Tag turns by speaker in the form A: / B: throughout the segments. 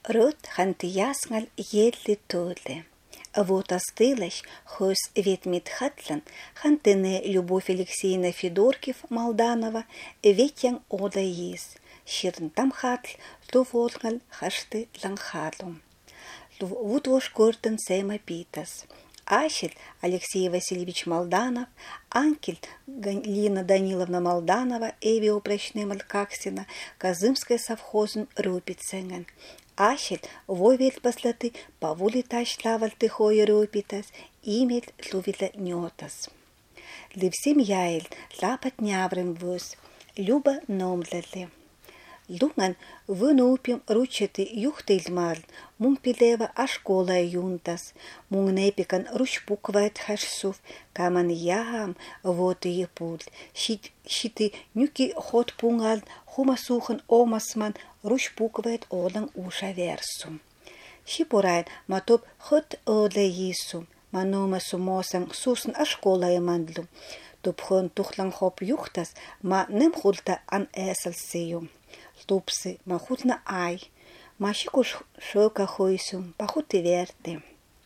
A: Рот хантиясгал елли толе. Вот остылась, хос ветмит хатлан, хантыне Любовь Алексеевна Федоркив Молданова, ветян ода ес. Ширн там хатл, то волгал хашты ланхатлум. Вот вош кортен сема питас. Ащель Алексей Васильевич Молданов, Анкель Галина Даниловна Молданова, Эви Опрачный Малькаксина, Казымская совхозен Рупиценген. Ащель вовет послаты, павули ташлавал ты хой Рупитас, имет лувита нетас. Ливсим яэль, лапат няврым вус, люба номлали. Лунган вынупим ручеты юхтильмал, мун пилева ашкола юнтас, мун непикан рушпуквает хашсув, каман ягам вот и пул, щиты нюки ход пунгал, хумасухан омасман рушпуквает олан уша версум. Щипурайн матоп ход оле йисум, манома сумосан сусн ашкола емандлум, тупхон тухлан хоп юхтас, ма немхулта ан эсэлсиюм. Тупсы, махутна ай, мащикуш шока хойсум, пахуты верты.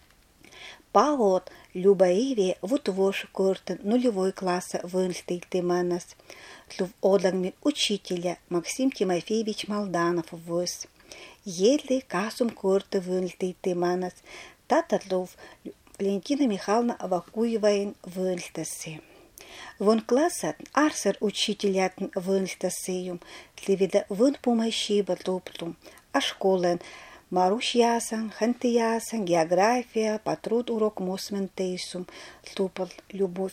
A: Пагот, любаиве, вот вош кортен нулевой класса вынштиль ты манас. Тлув одлагмит учителя Максим Тимофеевич Молданов вос. Еле касум корте вынштиль ты манас. Тататлув Валентина Михайловна Авакуеваин вынштасы. Вон классат арсер учителятн вынштасыюм, тлевида вын помощиба топлум, а школен маруш ясан, ханты ясан, география, патруд урок мосмен тейсум, тлупал любовь,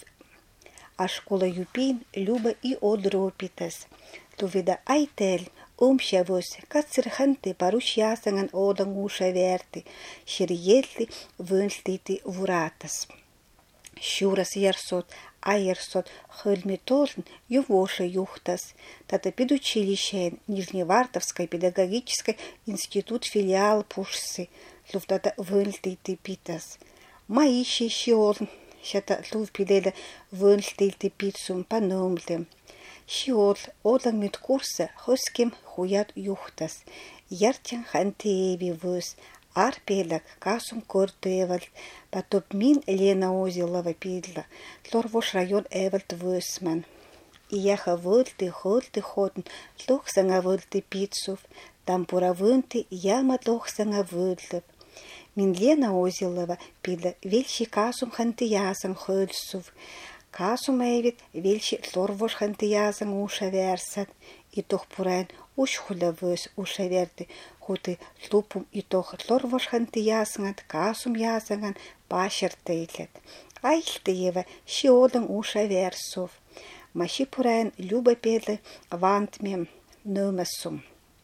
A: а школа юпин, люба и одропитас. Тлевида айтель, умщавос, кацер ханты паруш ясанган одан уша верты, ширьетли вынштити вуратас. Щурас ярсот, айерсот, хөлметолн, ювоша юхтас, тата педучилищен, Нижневартовской педагогической институт филиал Пушсы, луфтата вынштейты питас. Маищи щиолн, щата лув пиделя вынштейты питсум паномлем. Щиол, одан медкурса, хоским хуят юхтас, яртян хантееви выс, арпелак касум кортевал, потоп мин Лена Озелова пидла, тлорвош район эвальт высман. Ияха выльты хотн, лохсанга выльты пиццув, там пуравынты яма лохсанга выльтып. Мин Лена Озелова пидла вельщи касум хантиясан хөлсув, касум эвит вельщи тлорвош хантиясан уша версат, и тох пурайн уш хуля выс уша верты, хуты лупум и тох тлорвош хантиясангат, касум ясанган, пашертейлет. Айлтеева щиолан уша версов. Маши пурайн люба педле вантме нөмесум.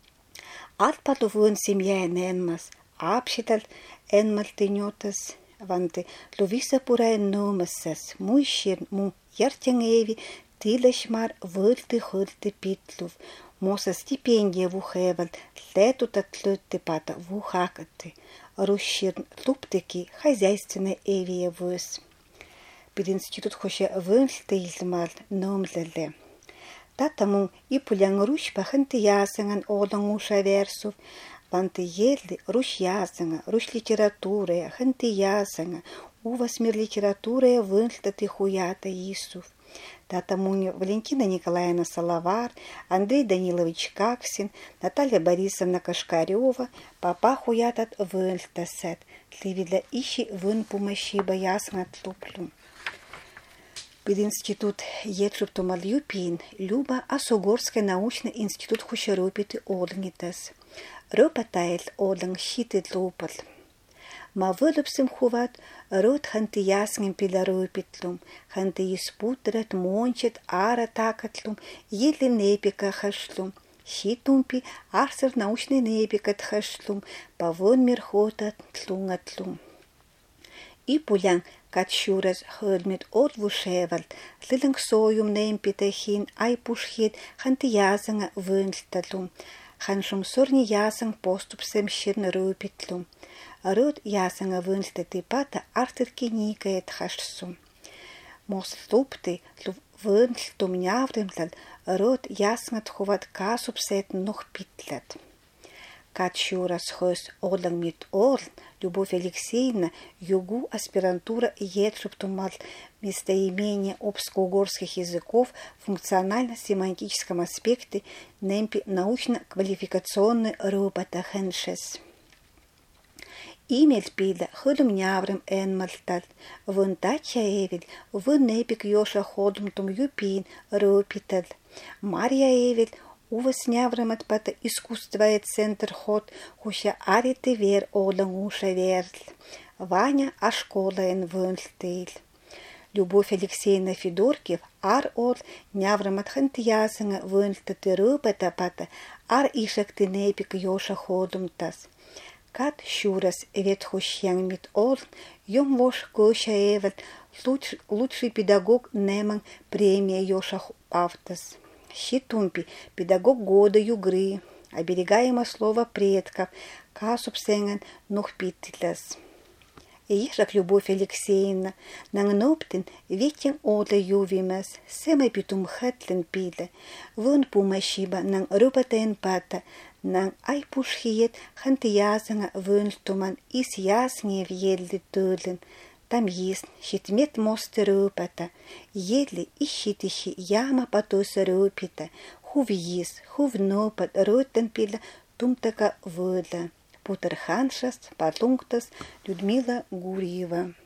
A: Атпату вын семья энмас, апшитал энмал тенетас, ванты лувиса пурайн нөмесас, муйшир му яртянгеви, тилешмар выльты хыльты питлув, моса стипендия вухевал, лету татлютты пата вухакаты, руширн луптыки хозяйственной эвия выс. Під институт хоще вынштейлмал номлеле. Татаму и пулян руш паханты ясанган одан уша версов, ванты елли руш ясанга, руш литература, ханты ясанга, увас мир литература вынштаты хуята Исув. Татамуни Валентина Николаевна Салавар, Андрей Данилович Каксин, Наталья Борисовна Кашкарева, папа хуятат вынштасет, тливидля ищи вын помощиба ясна тлуплю. Під институт Ечуптумал Юпин, Люба Осугорский научный институт хущерупиты олгнитас. Рёпатайл оланг щитит лупал. Ма вылупсим хуват, рот ханты яснгем пиларупитлум, ханты испутрат мончет ара такатлум, еле непика хашлум. Щитумпи арсер научный непикат хашлум, павон мирхотат тлунгатлум. И пулян катшурас хөлмит отвушевал, лиланг союм немпитахин, ай пушхет, ханты ясанга выншталум, ханшум сорни ясанг поступсем щирн рупитлум. Рот ясанга вынштаты пата артырки никает хашсум. Мос лупты вынштум няврымлал, рот ясангат хуват касупсет нох питлят. Катчурас хос олан мит орл, Любовь Алексеевна, югу аспирантура етшептумал местоимение обско-угорских языков в функционально-семантическом аспекте немпи научно-квалификационный робота хеншес. Имел пида хылымняврым энмалтат, вон тача эвел, вон непик ёша ходум тум юпин ропитал. Марья эвел, увас няврым отпата искусствое центр ход, хуся арите вер олан уша верл. Ваня а школа эн вынлтейл. Любовь Алексеевна Федоркив ар ол няврым атхантиясынга вынлтаты робота пата, ар ишак ты непик ёша ходум тас. Кат щурас вет хущян мит ол, йом вош коша эвел, лучший педагог неман премия ёша автос. Щитумпи, педагог года югры, оберегаемо слово предков, касупсенген нух питтилас. Ишак Любовь Алексеевна, нангноптен ветен ола ювимас, сема питум хатлен пиле, вон пумашиба нан рупатен пата, нан ай пушхиет хантиясанга вönlтуман ис ясне вьелли тölен, там есть щитмет мосты рупата, едли и щитищи яма патоса рупита, хув есть, хув нопат ротен пила тумтака вода. Путер Ханшас, Патлунктас, Людмила Гурьева.